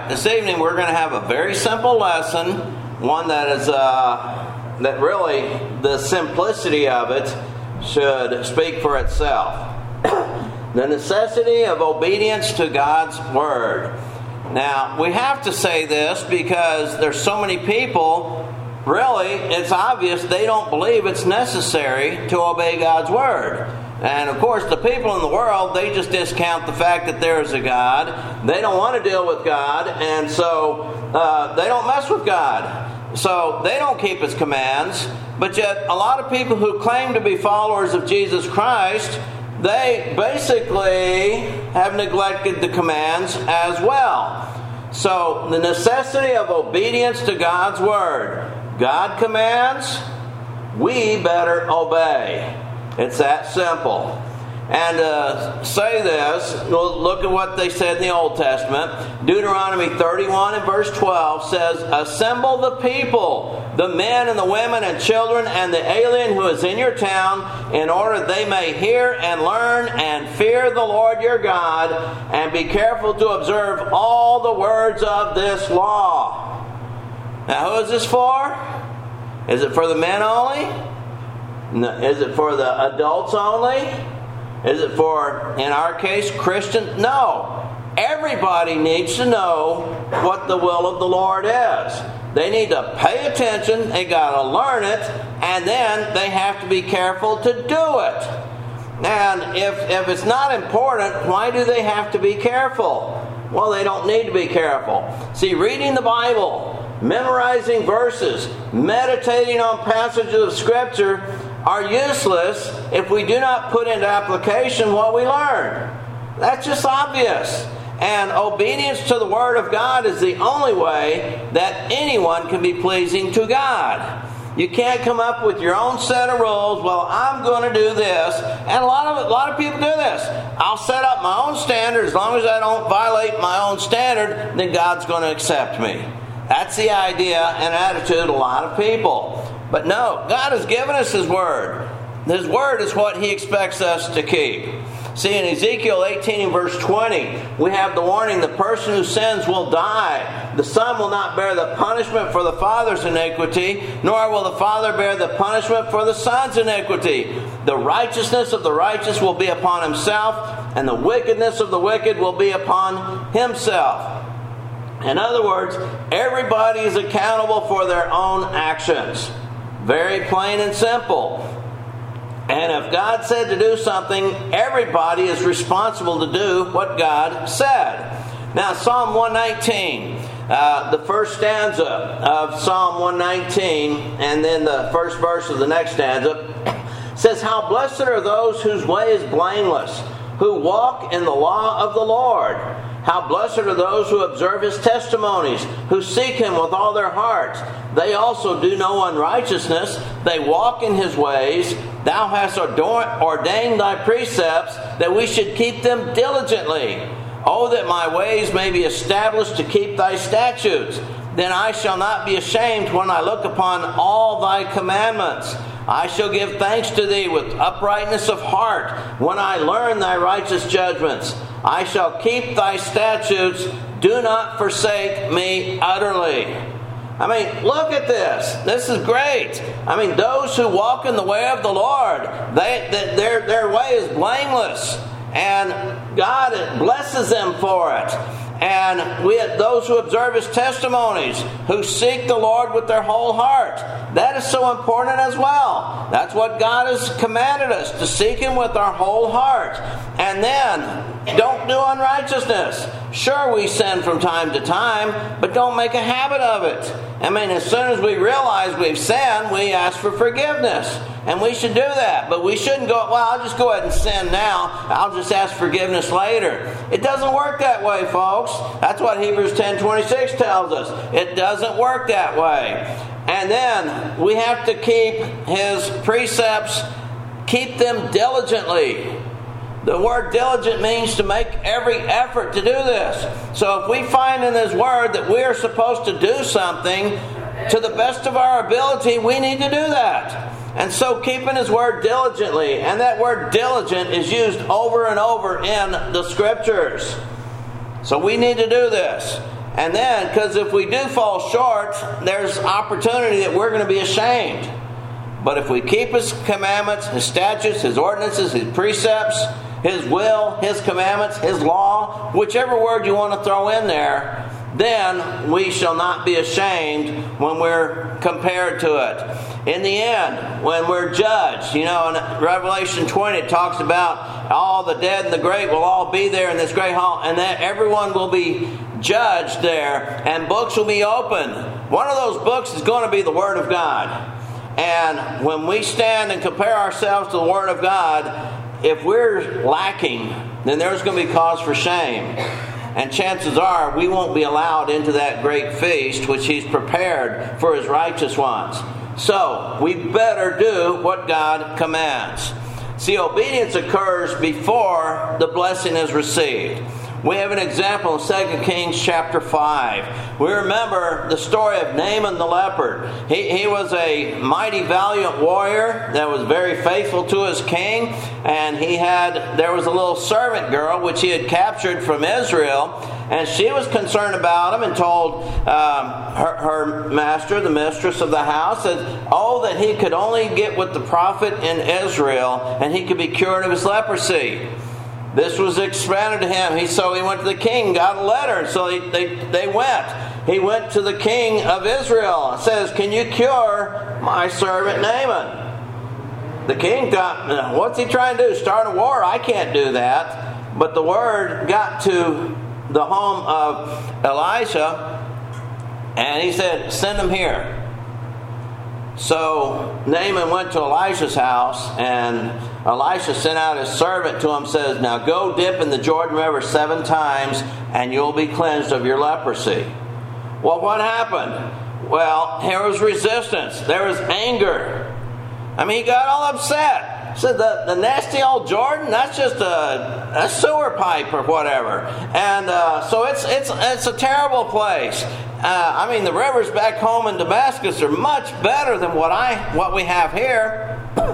this evening we're going to have a very simple lesson, one that is that really the simplicity of it should speak for itself. The necessity of obedience to God's Word. Now, we have to say this because there's so many people, really, it's obvious they don't believe it's necessary to obey God's Word. And of course, the people in the world, they just discount the fact that there is a God. They don't want to deal with God, and so they don't mess with God. So they don't keep His commands. But yet, a lot of people who claim to be followers of Jesus Christ, they basically have neglected the commands as well. So, the necessity of obedience to God's Word. God commands, we better obey. It's that simple. And say this, look at what they said in the Old Testament. Deuteronomy 31 and verse 12 says, "Assemble the people, the men and the women and children and the alien who is in your town, in order they may hear and learn and fear the Lord your God, and be careful to observe all the words of this law." Now, who is this for? Is it for the men only? No. Is it for the adults only? Is it for, in our case, Christians? No. Everybody needs to know what the will of the Lord is. They need to pay attention, they got to learn it, and then they have to be careful to do it. And if it's not important, why do they have to be careful? Well, they don't need to be careful. See, reading the Bible, memorizing verses, meditating on passages of Scripture are useless if we do not put into application what we learn. That's just obvious. And obedience to the Word of God is the only way that anyone can be pleasing to God. You can't come up with your own set of rules. Well, I'm going to do this. And a lot of people do this. I'll set up my own standard. As long as I don't violate my own standard, then God's going to accept me. That's the idea and attitude of a lot of people. But no, God has given us His Word. His Word is what He expects us to keep. See, in Ezekiel 18 and verse 20, we have the warning, the person who sins will die. The son will not bear the punishment for the father's iniquity, nor will the father bear the punishment for the son's iniquity. The righteousness of the righteous will be upon himself, and the wickedness of the wicked will be upon himself. In other words, everybody is accountable for their own actions. Very plain and simple. And if God said to do something, everybody is responsible to do what God said. Now, Psalm 119, the first stanza of Psalm 119, and then the first verse of the next stanza, says, "How blessed are those whose way is blameless, who walk in the law of the Lord. How blessed are those who observe His testimonies, who seek Him with all their hearts. They also do no unrighteousness. They walk in His ways. Thou hast ordained Thy precepts, that we should keep them diligently. Oh, that my ways may be established to keep Thy statutes. Then I shall not be ashamed when I look upon all Thy commandments. I shall give thanks to Thee with uprightness of heart when I learn Thy righteous judgments. I shall keep Thy statutes. Do not forsake me utterly." I mean, look at this. This is great. I mean, those who walk in the way of the Lord, their way is blameless. And God blesses them for it. And those who observe His testimonies, who seek the Lord with their whole heart. That is so important as well. That's what God has commanded us, to seek Him with our whole heart. And then, don't do unrighteousness. Sure, we sin from time to time, but don't make a habit of it. I mean, as soon as we realize we've sinned, we ask for forgiveness. And we should do that. But we shouldn't go, well, I'll just go ahead and sin now. I'll just ask forgiveness later. It doesn't work that way, folks. That's what Hebrews 10:26 tells us. It doesn't work that way. And then we have to keep His precepts, keep them diligently. The word diligent means to make every effort to do this. So if we find in His Word that we are supposed to do something to the best of our ability, we need to do that. And so keeping His Word diligently, and that word diligent is used over and over in the Scriptures. So we need to do this. And then, because if we do fall short, there's opportunity that we're going to be ashamed. But if we keep His commandments, His statutes, His ordinances, His precepts, His will, His commandments, His law, whichever word you want to throw in there, then we shall not be ashamed when we're compared to it. In the end, when we're judged, in Revelation 20 it talks about all the dead and the great will all be there in this great hall, and that everyone will be judged there, and books will be opened. One of those books is going to be the Word of God. And when we stand and compare ourselves to the Word of God, if we're lacking, then there's going to be cause for shame. And chances are we won't be allowed into that great feast which He's prepared for His righteous ones. So, we better do what God commands. See, obedience occurs before the blessing is received. We have an example in 2 Kings chapter 5. We remember the story of Naaman the leper. He was a mighty valiant warrior that was very faithful to his king. And there was a little servant girl which he had captured from Israel. And she was concerned about him and told her master, the mistress of the house, that he could only get with the prophet in Israel and he could be cured of his leprosy. This was expounded to him. So he went to the king, got a letter. So they went. He went to the king of Israel and says, "Can you cure my servant Naaman?" The king thought, what's he trying to do? Start a war? I can't do that. But the word got to the home of Elisha, and he said, "Send him here." So Naaman went to Elisha's house, and Elisha sent out his servant to him, says, "Now go dip in the Jordan River 7 times, and you'll be cleansed of your leprosy." Well, what happened? Well, there was resistance. There was anger. He got all upset. He said, the nasty old Jordan, that's just a sewer pipe or whatever. And so it's a terrible place. The rivers back home in Damascus are much better than what we have here.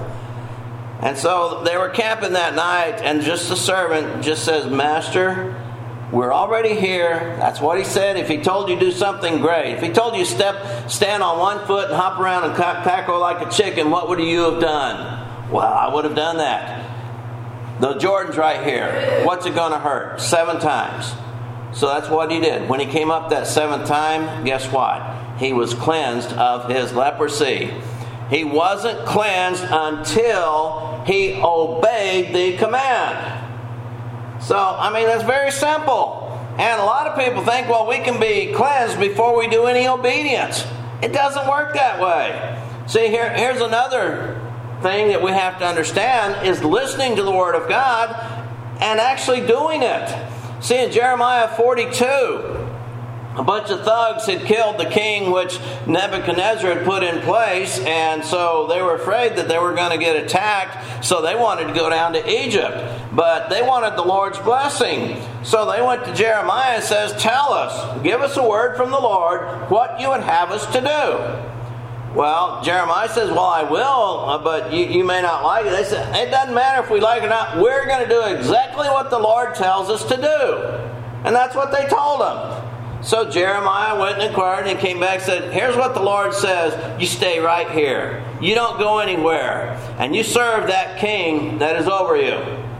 And so they were camping that night, and just the servant just says, "Master, we're already here." That's what he said. If he told you to do something, great. If he told you stand on one foot and hop around and cackle like a chicken, what would you have done? Well, I would have done that. The Jordan's right here. What's it going to hurt? 7 times. So that's what he did. When he came up that 7th time, guess what? He was cleansed of his leprosy. He wasn't cleansed until he obeyed the command. So, that's very simple. And a lot of people think, well, we can be cleansed before we do any obedience. It doesn't work that way. See, here's another thing that we have to understand is listening to the Word of God and actually doing it. See, in Jeremiah 42, a bunch of thugs had killed the king which Nebuchadnezzar had put in place, and so they were afraid that they were going to get attacked, so they wanted to go down to Egypt. But they wanted the Lord's blessing. So they went to Jeremiah and says, "Tell us, give us a word from the Lord, what you would have us to do." Well, Jeremiah says, "Well, I will, but you may not like it." They said, "It doesn't matter if we like it or not. We're going to do exactly what the Lord tells us to do." And that's what they told him. So Jeremiah went and inquired and came back and said, "Here's what the Lord says. You stay right here. You don't go anywhere. And you serve that king that is over you."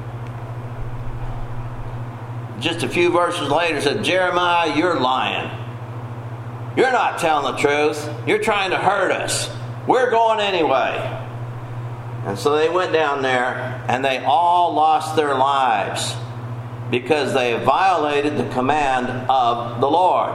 Just a few verses later said, "Jeremiah, you're lying. You're not telling the truth. You're trying to hurt us. We're going anyway." And so they went down there, and they all lost their lives because they violated the command of the Lord.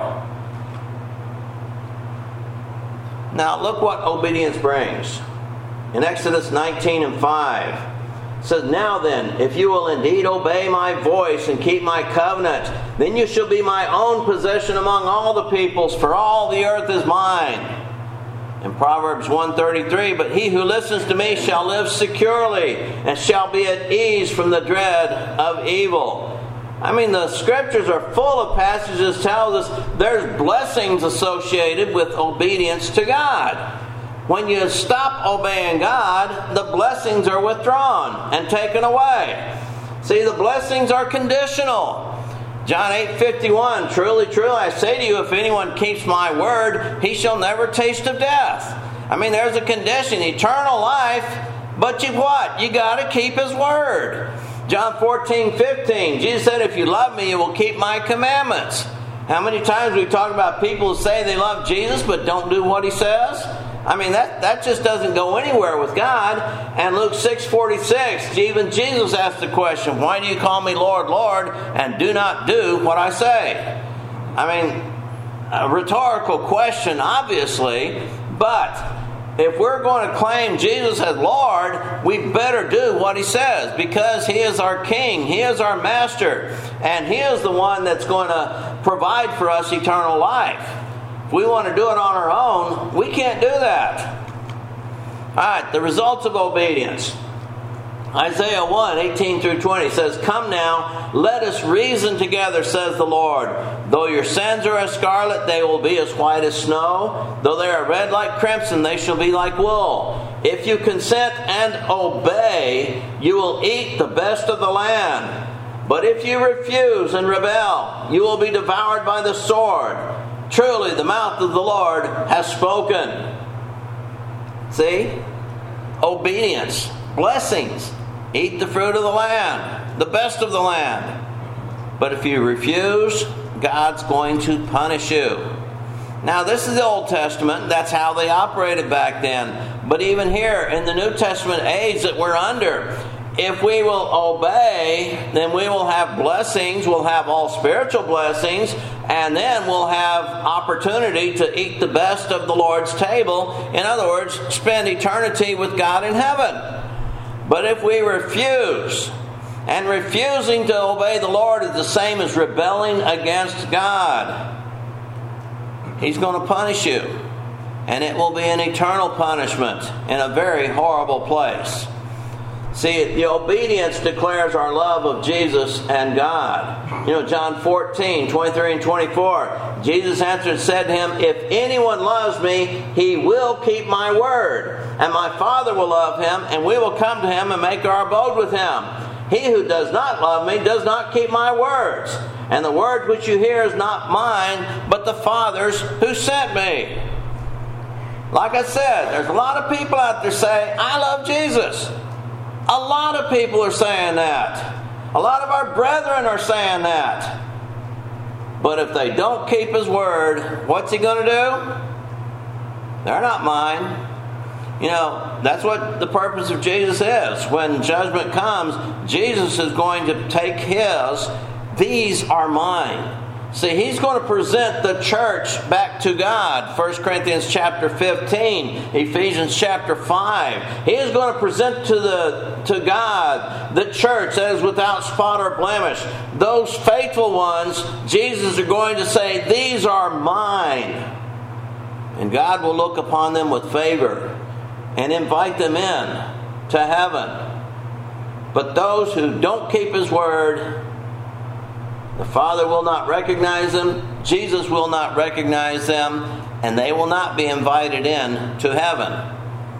Now look what obedience brings. In Exodus 19:5, it says, "Now then, if you will indeed obey my voice and keep my covenant, then you shall be my own possession among all the peoples, for all the earth is mine." In Proverbs 1:33, "But he who listens to me shall live securely and shall be at ease from the dread of evil." The scriptures are full of passages that tell us there's blessings associated with obedience to God. When you stop obeying God, the blessings are withdrawn and taken away. See, the blessings are conditional. John 8:51, truly, truly, I say to you, if anyone keeps my word, he shall never taste of death. I mean, there's a condition, eternal life, but you what? You got to keep his word. John 14:15, Jesus said, if you love me, you will keep my commandments. How many times we talk about people who say they love Jesus but don't do what he says? I mean, that just doesn't go anywhere with God. And Luke 6:46, even Jesus asked the question, why do you call me Lord, Lord, and do not do what I say? I mean, a rhetorical question, obviously, but if we're going to claim Jesus as Lord, we better do what he says, because he is our King, he is our Master, and he is the one that's going to provide for us eternal life. If we want to do it on our own, we can't do that. Alright, the results of obedience. Isaiah 1:18-20 says, come now, let us reason together, says the Lord. Though your sins are as scarlet, they will be as white as snow. Though they are red like crimson, they shall be like wool. If you consent and obey, you will eat the best of the land. But if you refuse and rebel, you will be devoured by the sword. Truly, the mouth of the Lord has spoken. See? Obedience. Blessings. Eat the fruit of the land. The best of the land. But if you refuse, God's going to punish you. Now, this is the Old Testament. That's how they operated back then. But even here, in the New Testament age that we're under, if we will obey, then we will have blessings. We'll have all spiritual blessings. And then we'll have opportunity to eat the best of the Lord's table. In other words, spend eternity with God in heaven. But if we refuse, and refusing to obey the Lord is the same as rebelling against God, he's going to punish you. And it will be an eternal punishment in a very horrible place. See, the obedience declares our love of Jesus and God. You know, John 14:23 and 24. Jesus answered and said to him, if anyone loves me, he will keep my word. And my Father will love him, and we will come to him and make our abode with him. He who does not love me does not keep my words. And the word which you hear is not mine, but the Father's who sent me. Like I said, there's a lot of people out there saying, I love Jesus. A lot of people are saying that. A lot of our brethren are saying that. But if they don't keep his word, what's he going to do? They're not mine. You know, that's what the purpose of Jesus is. When judgment comes, Jesus is going to take his. These are mine. See, he's going to present the church back to God. 1 Corinthians chapter 15, Ephesians chapter 5. He is going to present to God the church that is without spot or blemish. Those faithful ones, Jesus is going to say, these are mine. And God will look upon them with favor and invite them in to heaven. But those who don't keep his word, the Father will not recognize them, Jesus will not recognize them, and they will not be invited in to heaven.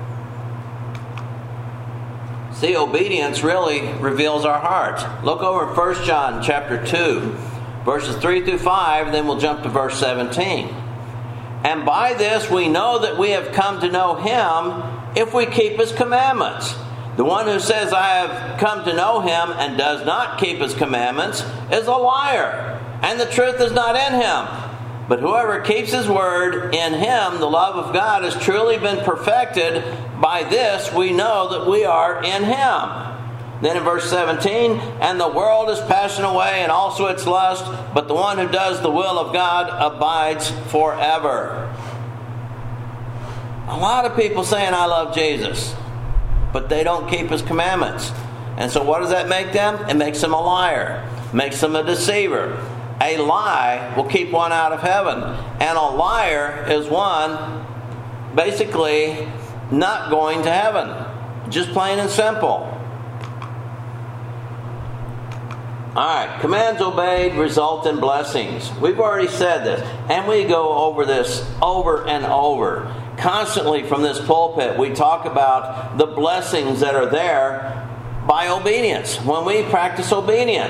See, obedience really reveals our heart. Look over 1 John chapter 2, verses 3 through 5, then we'll jump to verse 17. And by this we know that we have come to know him if we keep his commandments. The one who says, I have come to know him and does not keep his commandments is a liar, and the truth is not in him. But whoever keeps his word, in him the love of God has truly been perfected. By this we know that we are in him. Then in verse 17, and the world is passing away and also its lust, but the one who does the will of God abides forever. A lot of people saying, I love Jesus, but they don't keep his commandments. And so what does that make them? It makes them a liar. Makes them a deceiver. A lie will keep one out of heaven. And a liar is one basically not going to heaven. Just plain and simple. Alright, commands obeyed result in blessings. We've already said this. And we go over this over and over. Constantly from this pulpit, we talk about the blessings that are there by obedience. When we practice obedience,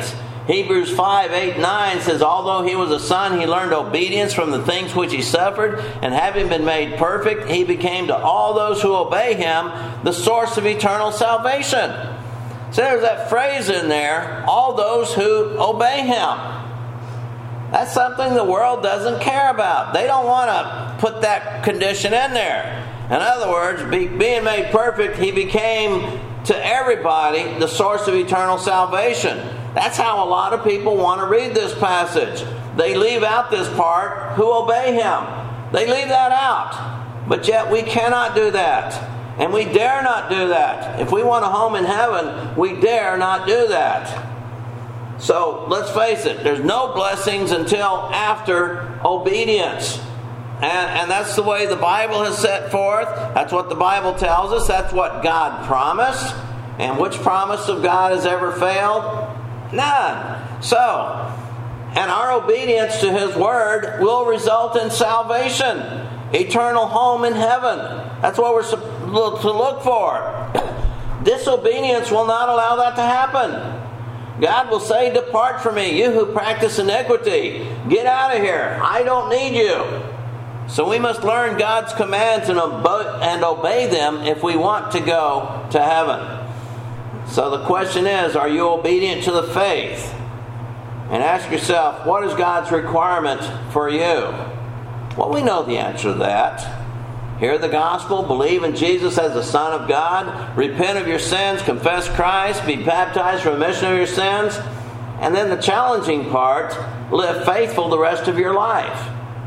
Hebrews 5, 8, 9 says, although he was a son, he learned obedience from the things which he suffered, and having been made perfect, he became to all those who obey him the source of eternal salvation. So there's that phrase in there, all those who obey him. That's something the world doesn't care about. They don't want to put that condition in there. In other words, being made perfect, he became to everybody the source of eternal salvation. That's how a lot of people want to read this passage. They leave out this part, who obey him. They leave that out. But yet we cannot do that. And we dare not do that. If we want a home in heaven, we dare not do that. So let's face it, there's no blessings until after obedience. And that's the way the Bible has set forth. That's what the Bible tells us. That's what God promised. And which promise of God has ever failed? None. So, and our obedience to his word will result in salvation. Eternal home in heaven. That's what we're to look for. Disobedience will not allow that to happen. God will say, depart from me, you who practice iniquity. Get out of here. I don't need you. So we must learn God's commands and obey them if we want to go to heaven. So the question is, are you obedient to the faith? And ask yourself, what is God's requirement for you? Well, we know the answer to that. Hear the gospel, believe in Jesus as the Son of God, repent of your sins, confess Christ, be baptized for remission of your sins, and then the challenging part, live faithful the rest of your life.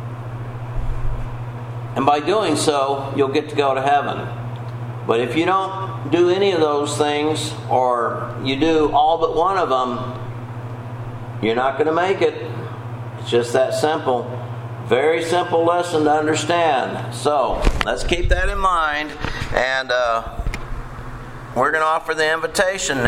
And by doing so, you'll get to go to heaven. But if you don't do any of those things, or you do all but one of them, you're not going to make it. It's just that simple. Very simple lesson to understand. So, let's keep that in mind. And we're going to offer the invitation now.